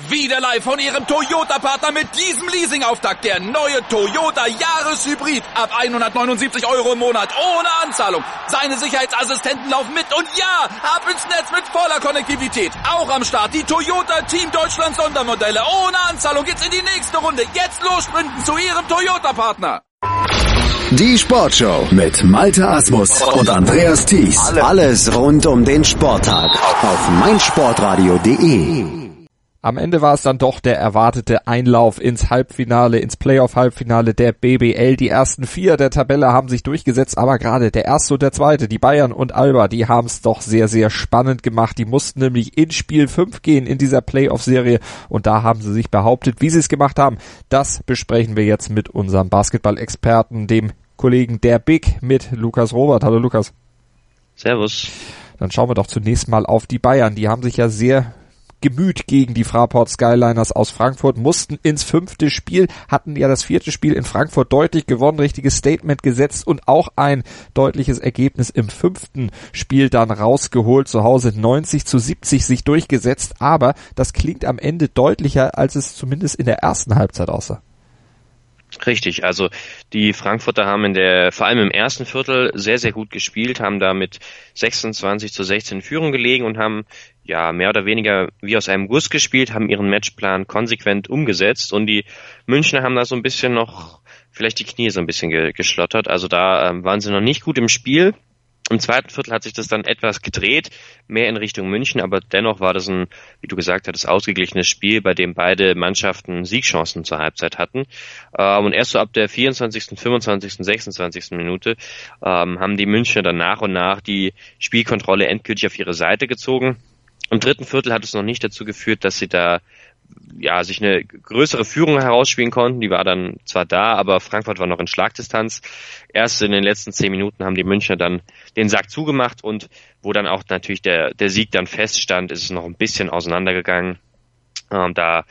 Wieder live von Ihrem Toyota-Partner mit diesem Leasing-Auftakt. Der neue Toyota Jahreshybrid. Ab 179 € im Monat. Ohne Anzahlung. Seine Sicherheitsassistenten laufen mit. Und ja, ab ins Netz mit voller Konnektivität. Auch am Start die Toyota Team Deutschland Sondermodelle. Ohne Anzahlung geht's in die nächste Runde. Jetzt los sprinten zu Ihrem Toyota-Partner. Die Sportshow mit Malte Asmus und Andreas Thies. Alles rund um den Sporttag auf meinsportradio.de. Am Ende war es dann doch der erwartete Einlauf ins Halbfinale, ins Playoff-Halbfinale der BBL. Die ersten 4 der Tabelle haben sich durchgesetzt, aber gerade der erste und der zweite, die Bayern und Alba, die haben es doch sehr, sehr spannend gemacht. Die mussten nämlich in Spiel 5 gehen in dieser Playoff-Serie und da haben sie sich behauptet. Wie sie es gemacht haben, das besprechen wir jetzt mit unserem Basketball-Experten, dem Kollegen der Big, mit Lukas Robert. Hallo Lukas. Servus. Dann schauen wir doch zunächst mal auf die Bayern. Die haben sich ja sehr gemüht gegen die Fraport Skyliners aus Frankfurt, mussten ins 5. Spiel, hatten ja das 4. Spiel in Frankfurt deutlich gewonnen, richtiges Statement gesetzt und auch ein deutliches Ergebnis im 5. Spiel dann rausgeholt, zu Hause 90-70 sich durchgesetzt, aber das klingt am Ende deutlicher, als es zumindest in der ersten Halbzeit aussah. Richtig, also die Frankfurter haben vor allem im ersten Viertel sehr, sehr gut gespielt, haben da mit 26-16 in Führung gelegen und haben ja mehr oder weniger wie aus einem Guss gespielt, haben ihren Matchplan konsequent umgesetzt und die Münchner haben da so ein bisschen noch, vielleicht die Knie so ein bisschen geschlottert, also da waren sie noch nicht gut im Spiel. Im zweiten Viertel hat sich das dann etwas gedreht, mehr in Richtung München, aber dennoch war das ein, wie du gesagt hattest, ausgeglichenes Spiel, bei dem beide Mannschaften Siegchancen zur Halbzeit hatten. Und erst so ab der 24., 25., 26. Minute haben die Münchner dann nach und nach die Spielkontrolle endgültig auf ihre Seite gezogen. Im dritten Viertel hat es noch nicht dazu geführt, dass sie da sich eine größere Führung herausspielen konnten. Die war dann zwar da, aber Frankfurt war noch in Schlagdistanz. Erst in den letzten 10 Minuten haben die Münchner dann den Sack zugemacht und wo dann auch natürlich der Sieg dann feststand, ist es noch ein bisschen auseinandergegangen. Waren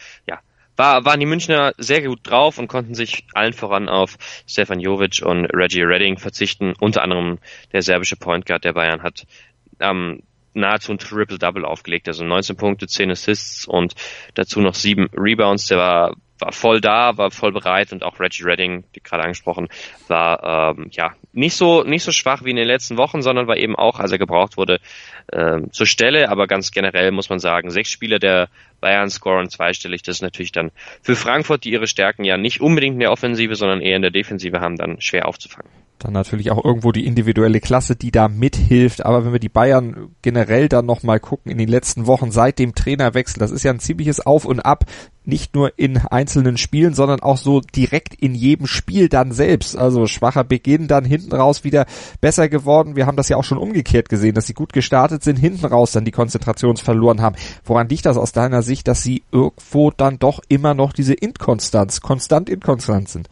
die Münchner sehr gut drauf und konnten sich allen voran auf Stefan Jovic und Reggie Redding verzichten. Unter anderem der serbische Point Guard der Bayern hat nahezu ein Triple-Double aufgelegt, also 19 Punkte, 10 Assists und dazu noch 7 Rebounds. Der war voll da, war voll bereit und auch Reggie Redding, die gerade angesprochen, war nicht so schwach wie in den letzten Wochen, sondern war eben auch, als er gebraucht wurde, zur Stelle. Aber ganz generell muss man sagen, 6 Spieler der Bayern scoren zweistellig. Das ist natürlich dann für Frankfurt, die ihre Stärken ja nicht unbedingt in der Offensive, sondern eher in der Defensive haben, dann schwer aufzufangen. Dann natürlich auch irgendwo die individuelle Klasse, die da mithilft. Aber wenn wir die Bayern generell dann nochmal gucken in den letzten Wochen seit dem Trainerwechsel, das ist ja ein ziemliches Auf und Ab, nicht nur in einzelnen Spielen, sondern auch so direkt in jedem Spiel dann selbst. Also schwacher Beginn, dann hinten raus wieder besser geworden. Wir haben das ja auch schon umgekehrt gesehen, dass sie gut gestartet sind, hinten raus dann die Konzentration verloren haben. Woran liegt das aus deiner Sicht, dass sie irgendwo dann doch immer noch diese konstant inkonstant sind?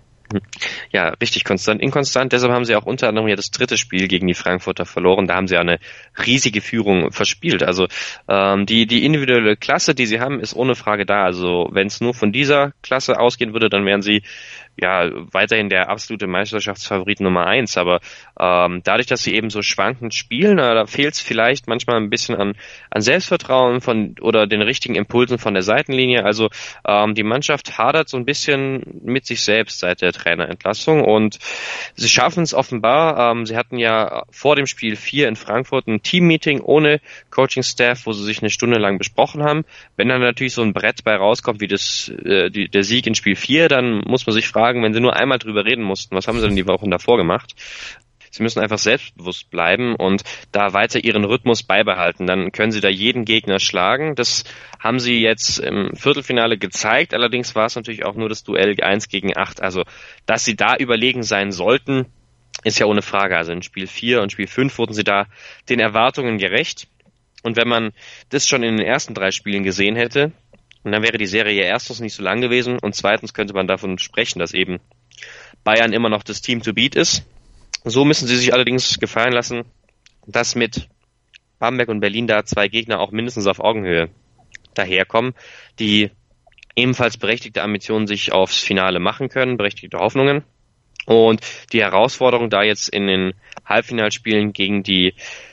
Ja, richtig inkonstant. Deshalb haben sie auch unter anderem ja das 3. Spiel gegen die Frankfurter verloren. Da haben sie ja eine riesige Führung verspielt. Also die individuelle Klasse, die sie haben, ist ohne Frage da. Also wenn es nur von dieser Klasse ausgehen würde, dann wären sie ja weiterhin der absolute Meisterschaftsfavorit Nummer 1. Aber dadurch, dass sie eben so schwankend spielen, da fehlt es vielleicht manchmal ein bisschen an Selbstvertrauen oder den richtigen Impulsen von der Seitenlinie. Also die Mannschaft hadert so ein bisschen mit sich selbst seit der Trainerentlassung und sie schaffen es offenbar. Sie hatten ja vor dem Spiel 4 in Frankfurt ein Team-Meeting ohne Coaching-Staff, wo sie sich eine Stunde lang besprochen haben. Wenn dann natürlich so ein Brett bei rauskommt wie der Sieg in Spiel 4, dann muss man sich fragen, wenn sie nur einmal drüber reden mussten, was haben sie denn die Wochen davor gemacht? Sie müssen einfach selbstbewusst bleiben und da weiter ihren Rhythmus beibehalten. Dann können sie da jeden Gegner schlagen. Das haben sie jetzt im Viertelfinale gezeigt. Allerdings war es natürlich auch nur das Duell 1 gegen 8. Also, dass sie da überlegen sein sollten, ist ja ohne Frage. Also in Spiel 4 und Spiel 5 wurden sie da den Erwartungen gerecht. Und wenn man das schon in den ersten 3 Spielen gesehen hätte, dann wäre die Serie ja erstens nicht so lang gewesen und zweitens könnte man davon sprechen, dass eben Bayern immer noch das Team to beat ist. So müssen sie sich allerdings gefallen lassen, dass mit Bamberg und Berlin da 2 Gegner auch mindestens auf Augenhöhe daherkommen, die ebenfalls berechtigte Ambitionen sich aufs Finale machen können, berechtigte Hoffnungen. Und die Herausforderung da jetzt in den Halbfinalspielen gegen die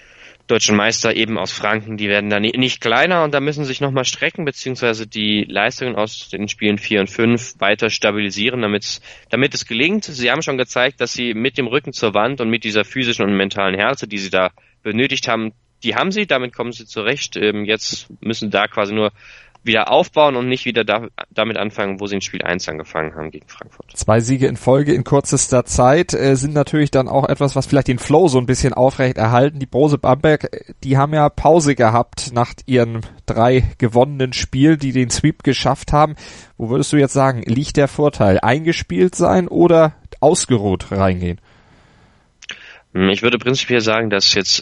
deutschen Meister eben aus Franken, die werden da nicht kleiner und da müssen sich nochmal strecken, beziehungsweise die Leistungen aus den Spielen 4 und 5 weiter stabilisieren, damit es gelingt. Sie haben schon gezeigt, dass sie mit dem Rücken zur Wand und mit dieser physischen und mentalen Härte, die sie da benötigt haben, die haben sie, damit kommen sie zurecht. Jetzt müssen da quasi nur wieder aufbauen und nicht wieder damit anfangen, wo sie in Spiel 1 angefangen haben gegen Frankfurt. 2 Siege in Folge in kürzester Zeit sind natürlich dann auch etwas, was vielleicht den Flow so ein bisschen aufrecht erhalten. Die Brose Bamberg, die haben ja Pause gehabt nach ihren 3 gewonnenen Spielen, die den Sweep geschafft haben. Wo würdest du jetzt sagen, liegt der Vorteil? Eingespielt sein oder ausgeruht reingehen? Ich würde prinzipiell sagen, dass jetzt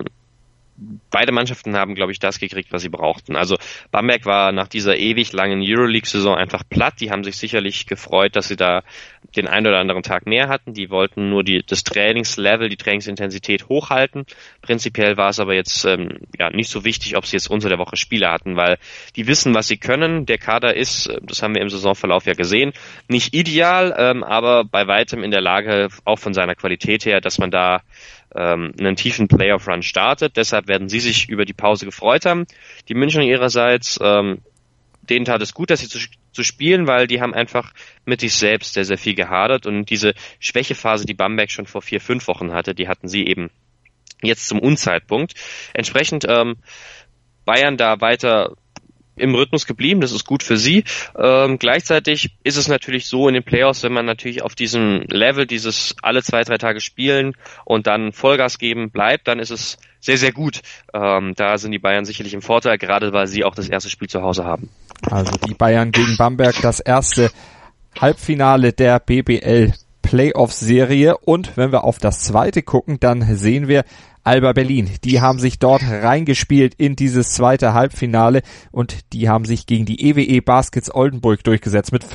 beide Mannschaften haben, glaube ich, das gekriegt, was sie brauchten. Also Bamberg war nach dieser ewig langen Euroleague-Saison einfach platt. Die haben sich sicherlich gefreut, dass sie da den einen oder anderen Tag mehr hatten. Die wollten nur das Trainingslevel, die Trainingsintensität hochhalten. Prinzipiell war es aber jetzt nicht so wichtig, ob sie jetzt unter der Woche Spiele hatten, weil die wissen, was sie können. Der Kader ist, das haben wir im Saisonverlauf ja gesehen, nicht ideal, aber bei weitem in der Lage, auch von seiner Qualität her, dass man da einen tiefen Playoff-Run startet. Deshalb werden sie sich über die Pause gefreut haben. Die Münchner ihrerseits, denen tat es gut, dass sie zu spielen, weil die haben einfach mit sich selbst sehr, sehr viel gehadert und diese Schwächephase, die Bamberg schon vor 4-5 Wochen hatte, die hatten sie eben jetzt zum Unzeitpunkt. Entsprechend Bayern da weiter im Rhythmus geblieben, das ist gut für sie. Gleichzeitig ist es natürlich so in den Playoffs, wenn man natürlich auf diesem Level, dieses alle 2-3 Tage spielen und dann Vollgas geben bleibt, dann ist es sehr, sehr gut. Da sind die Bayern sicherlich im Vorteil, gerade weil sie auch das erste Spiel zu Hause haben. Also die Bayern gegen Bamberg, das erste Halbfinale der BBL Playoff-Serie. Und wenn wir auf das zweite gucken, dann sehen wir Alba Berlin. Die haben sich dort reingespielt in dieses zweite Halbfinale und die haben sich gegen die EWE Baskets Oldenburg durchgesetzt. Mit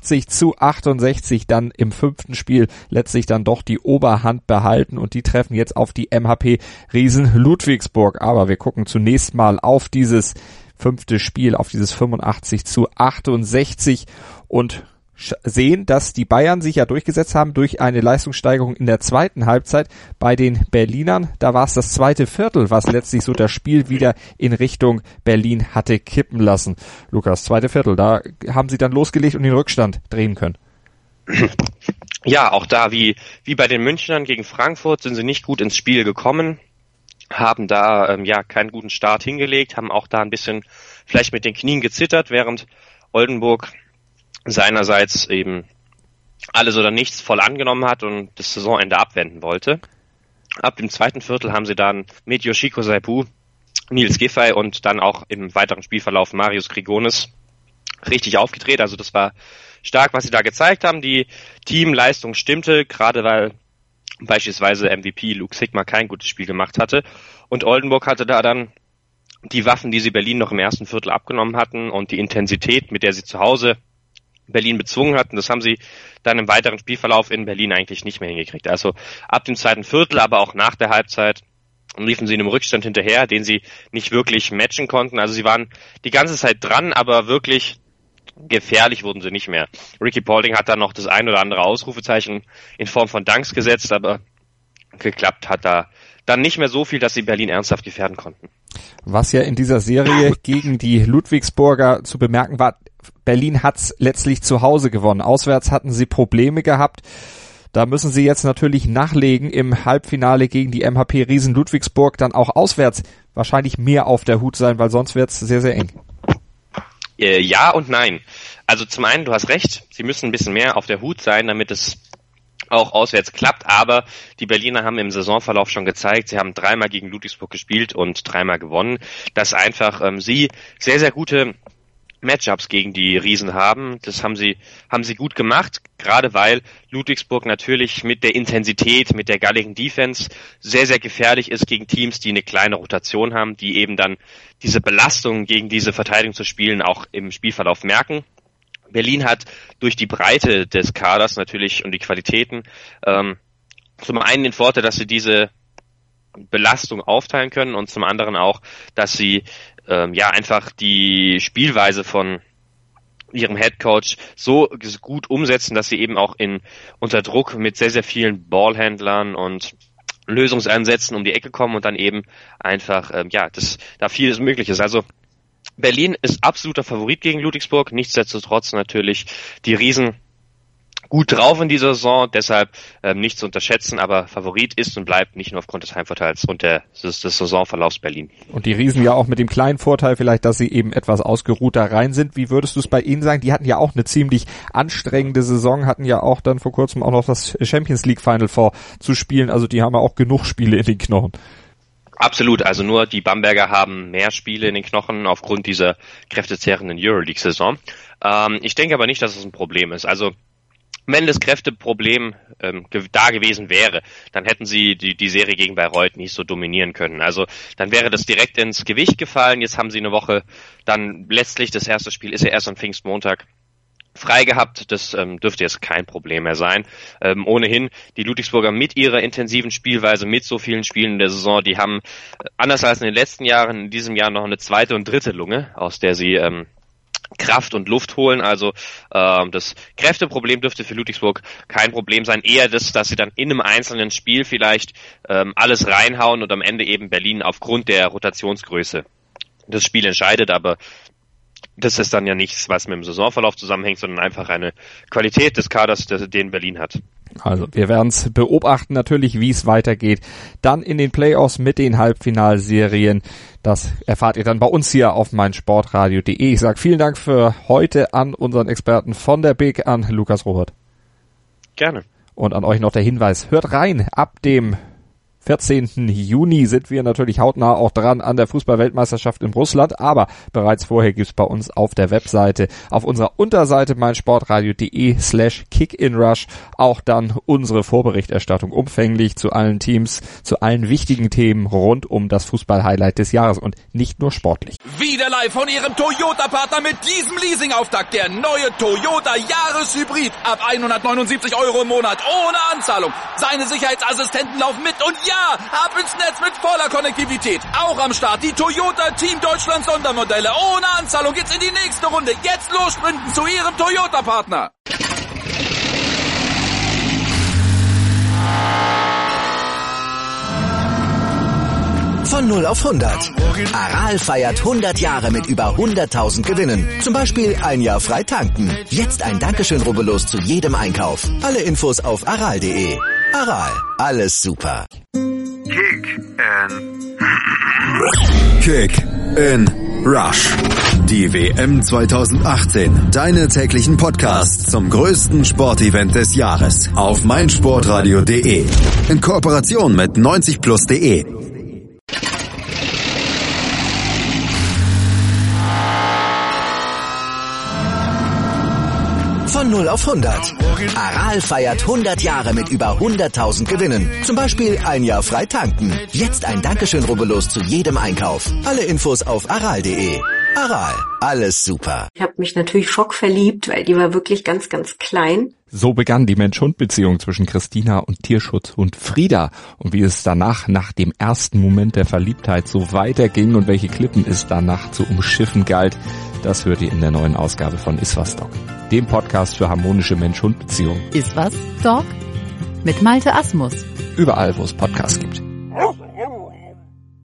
85-68 dann im 5. Spiel letztlich dann doch die Oberhand behalten und die treffen jetzt auf die MHP Riesen Ludwigsburg. Aber wir gucken zunächst mal auf dieses 5. Spiel, auf dieses 85-68 und sehen, dass die Bayern sich ja durchgesetzt haben durch eine Leistungssteigerung in der zweiten Halbzeit. Bei den Berlinern, da war es das zweite Viertel, was letztlich so das Spiel wieder in Richtung Berlin hatte kippen lassen. Lukas, zweite Viertel, da haben sie dann losgelegt und den Rückstand drehen können. Ja, auch da, wie bei den Münchnern gegen Frankfurt, sind sie nicht gut ins Spiel gekommen, haben da keinen guten Start hingelegt, haben auch da ein bisschen vielleicht mit den Knien gezittert, während Oldenburg seinerseits eben alles oder nichts voll angenommen hat und das Saisonende abwenden wollte. Ab dem zweiten Viertel haben sie dann mit Yoshiko Saibu, Nils Giffey und dann auch im weiteren Spielverlauf Marius Grigonis richtig aufgedreht. Also das war stark, was sie da gezeigt haben. Die Teamleistung stimmte, gerade weil beispielsweise MVP Luke Sigma kein gutes Spiel gemacht hatte. Und Oldenburg hatte da dann die Waffen, die sie Berlin noch im ersten Viertel abgenommen hatten und die Intensität, mit der sie zu Hause Berlin bezwungen hatten, das haben sie dann im weiteren Spielverlauf in Berlin eigentlich nicht mehr hingekriegt. Also ab dem zweiten Viertel, aber auch nach der Halbzeit liefen sie in einem Rückstand hinterher, den sie nicht wirklich matchen konnten. Also sie waren die ganze Zeit dran, aber wirklich gefährlich wurden sie nicht mehr. Ricky Paulding hat dann noch das ein oder andere Ausrufezeichen in Form von Dunks gesetzt, aber geklappt hat da dann nicht mehr so viel, dass sie Berlin ernsthaft gefährden konnten. Was ja in dieser Serie gegen die Ludwigsburger zu bemerken war, Berlin hat's letztlich zu Hause gewonnen. Auswärts hatten sie Probleme gehabt. Da müssen sie jetzt natürlich nachlegen im Halbfinale gegen die MHP Riesen Ludwigsburg, dann auch auswärts wahrscheinlich mehr auf der Hut sein, weil sonst wird's sehr, sehr eng. Ja und nein. Also zum einen, du hast recht, sie müssen ein bisschen mehr auf der Hut sein, damit es auch auswärts klappt, aber die Berliner haben im Saisonverlauf schon gezeigt, sie haben 3-mal gegen Ludwigsburg gespielt und 3-mal gewonnen, dass einfach sie sehr, sehr gute Matchups gegen die Riesen haben. Das haben sie gut gemacht, gerade weil Ludwigsburg natürlich mit der Intensität, mit der galligen Defense sehr, sehr gefährlich ist gegen Teams, die eine kleine Rotation haben, die eben dann diese Belastung gegen diese Verteidigung zu spielen auch im Spielverlauf merken. Berlin hat durch die Breite des Kaders natürlich und die Qualitäten zum einen den Vorteil, dass sie diese Belastung aufteilen können und zum anderen auch, dass sie einfach die Spielweise von ihrem Headcoach so gut umsetzen, dass sie eben auch unter Druck mit sehr, sehr vielen Ballhändlern und Lösungsansätzen um die Ecke kommen und dann eben einfach, da vieles möglich ist. Also Berlin ist absoluter Favorit gegen Ludwigsburg, nichtsdestotrotz natürlich die Riesen gut drauf in dieser Saison, deshalb nicht zu unterschätzen, aber Favorit ist und bleibt nicht nur aufgrund des Heimvorteils und des Saisonverlaufs Berlin. Und die Riesen ja auch mit dem kleinen Vorteil vielleicht, dass sie eben etwas ausgeruhter rein sind. Wie würdest du es bei ihnen sagen? Die hatten ja auch eine ziemlich anstrengende Saison, hatten ja auch dann vor kurzem auch noch das Champions League Final Four zu spielen, also die haben ja auch genug Spiele in den Knochen. Absolut, also nur die Bamberger haben mehr Spiele in den Knochen aufgrund dieser kräftezehrenden Euroleague-Saison. Ich denke aber nicht, dass es ein Problem ist. Also wenn das Kräfteproblem da gewesen wäre, dann hätten sie die Serie gegen Bayreuth nicht so dominieren können. Also dann wäre das direkt ins Gewicht gefallen. Jetzt haben sie eine Woche, dann letztlich das erste Spiel ist ja erst am Pfingstmontag frei gehabt. Das dürfte jetzt kein Problem mehr sein. Ohnehin, die Ludwigsburger mit ihrer intensiven Spielweise, mit so vielen Spielen in der Saison, die haben anders als in den letzten Jahren in diesem Jahr noch eine zweite und dritte Lunge, aus der sie Kraft und Luft holen, also das Kräfteproblem dürfte für Ludwigsburg kein Problem sein, eher das, dass sie dann in einem einzelnen Spiel vielleicht alles reinhauen und am Ende eben Berlin aufgrund der Rotationsgröße das Spiel entscheidet, aber das ist dann ja nichts, was mit dem Saisonverlauf zusammenhängt, sondern einfach eine Qualität des Kaders, den Berlin hat. Also wir werden es beobachten natürlich, wie es weitergeht. Dann in den Playoffs mit den Halbfinalserien. Das erfahrt ihr dann bei uns hier auf meinsportradio.de. Ich sage vielen Dank für heute an unseren Experten von der BIG, an Lukas Robert. Gerne. Und an euch noch der Hinweis, hört rein, ab dem 14. Juni sind wir natürlich hautnah auch dran an der Fußball-Weltmeisterschaft in Russland, aber bereits vorher gibt's bei uns auf der Webseite, auf unserer Unterseite meinsportradio.de/kickinrush auch dann unsere Vorberichterstattung umfänglich zu allen Teams, zu allen wichtigen Themen rund um das Fußball-Highlight des Jahres und nicht nur sportlich. Wieder live von Ihrem Toyota-Partner mit diesem Leasing-Auftakt. Der neue Toyota Jahreshybrid ab 179 € im Monat ohne Anzahlung. Seine Sicherheitsassistenten laufen mit und ja, ab ins Netz mit voller Konnektivität. Auch am Start die Toyota Team Deutschland Sondermodelle. Ohne Anzahlung geht's in die nächste Runde. Jetzt los sprinten zu Ihrem Toyota-Partner. Von 0 auf 100. Aral feiert 100 Jahre mit über 100.000 Gewinnen. Zum Beispiel ein Jahr frei tanken. Jetzt ein Dankeschön, rubbellos zu jedem Einkauf. Alle Infos auf aral.de. Aral, alles super. Kick in Rush. Die WM 2018. Deine täglichen Podcasts zum größten Sportevent des Jahres. Auf meinsportradio.de. In Kooperation mit 90plus.de. Von 0 auf 100. Aral feiert 100 Jahre mit über 100.000 Gewinnen. Zum Beispiel ein Jahr frei tanken. Jetzt ein Dankeschön, rubbellos zu jedem Einkauf. Alle Infos auf aral.de. Aral, alles super. Ich habe mich natürlich schockverliebt, weil die war wirklich ganz, ganz klein. So begann die Mensch-Hund-Beziehung zwischen Christina und Tierschutzhund Frieda. Und wie es danach, nach dem ersten Moment der Verliebtheit, so weiterging und welche Klippen es danach zu umschiffen galt, das hört ihr in der neuen Ausgabe von Iswas Dog, dem Podcast für harmonische Mensch-Hund-Beziehungen. Iswas Dog mit Malte Asmus. Überall, wo es Podcasts gibt.